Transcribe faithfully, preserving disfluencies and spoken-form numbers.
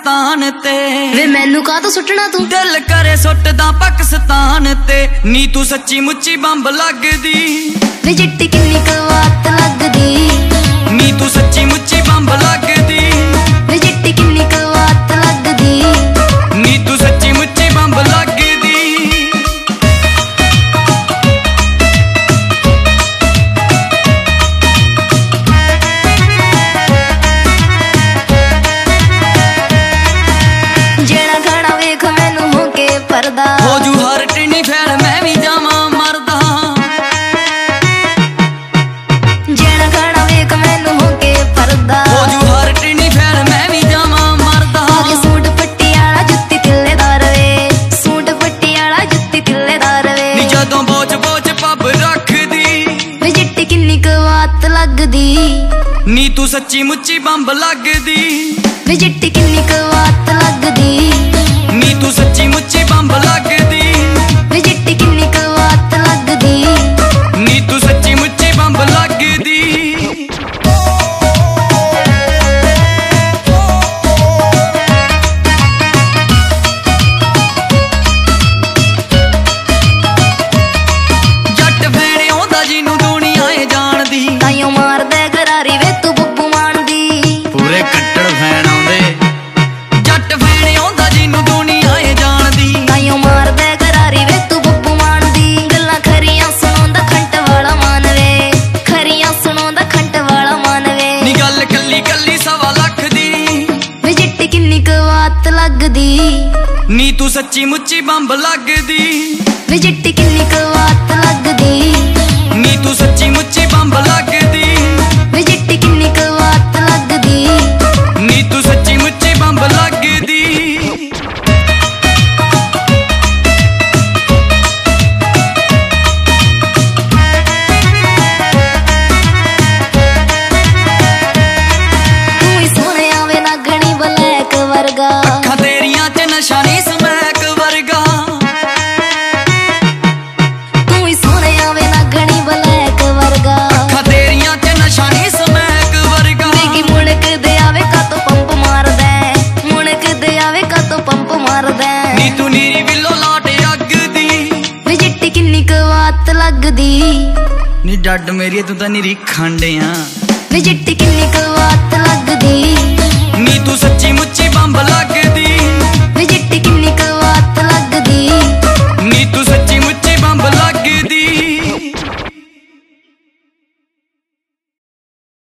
पाकिस्तान ते वे मैनू का तो सुटना तू दिल करे सुटदा पाकिस्तान ते नी तू सच्ची मुच्ची बंब लगदी वे चिट्टी किन्नी कवात लगदी नी तू सच्ची मुच्ची बंब लगदी वे चिट्टी किन्नी कवात लगदी नी तू सच्ची मुच्ची बंब लगदी जेड़ा खाना वेख मैनू हो के परदा हो जू हर टिनी फैल मैं भी जावां मरदा जेड़ा खाना वेख मैनू हो के परदा हो जू हर टिनी फैल मैं भी जावां मरदा आगे सूट पट्टी आला जुत्ती तिल्लेदार वे सूट पट्टी आला जुत्ती तिल्लेदार वे नी जदों बोच बोच पब रखदी वे चिट्टी किन्नी कवात लगदी नी तू सच्ची मुच्ची बंब लगदी वे चिट्टी किन्नी कवात लगदी नी तू सच्ची मुच्ची बंब लगदी वे चिट्टी किन्नी कवात लगदी नी तू सच्ची मुच्ची बंब लगदी जट फैने आउंदा जिन्नू दुनिया ए जानदी ताइयों मारदा गरारी वे तू बब्बू मानदी पूरे कट्टड़ फैन आउंदे जट फैने आउंदा जिन्नू दुनिया ए जानदी ताइयों मारदा गरारी वे तू बब्बू मानदी गल्लां खरियां सुणांदा खंट वाला मान वे खरियां सुणांदा खंट वाला मान वे नी गल कल्ली कल्ली सवा लख दी वे चिट्टी किन्नी कवात लगदी नी तू सच्ची मुच्ची बंब लगदी वे चिट्टी किन्नी कवात लगदी नी तू सच्ची मुच्ची बंब लगदी वे चिट्टी किन्नी कवात लगदी नी तू सच्ची मुच्ची बंब लगदी तू ही सोने आवे ना घनी ब्लैक वर्गा अखां तेरियां च नशा नी समैक वर्गा तू ही सोने आवे ना घनी ब्लैक वर्गा अखां तेरियां च नशा नी समैक वर्गा वेगी मुड़क दे आवे का तो पंप मार दे मुड़क दे आवे का तो पंप मार दे नी तू नीरी विलो लाट अगदी वे चिट्टी किन्नी कवात लगदी नी डड मेरी तू तां नीरी खंड आ वे चिट्टी किन्नी कवात लगदी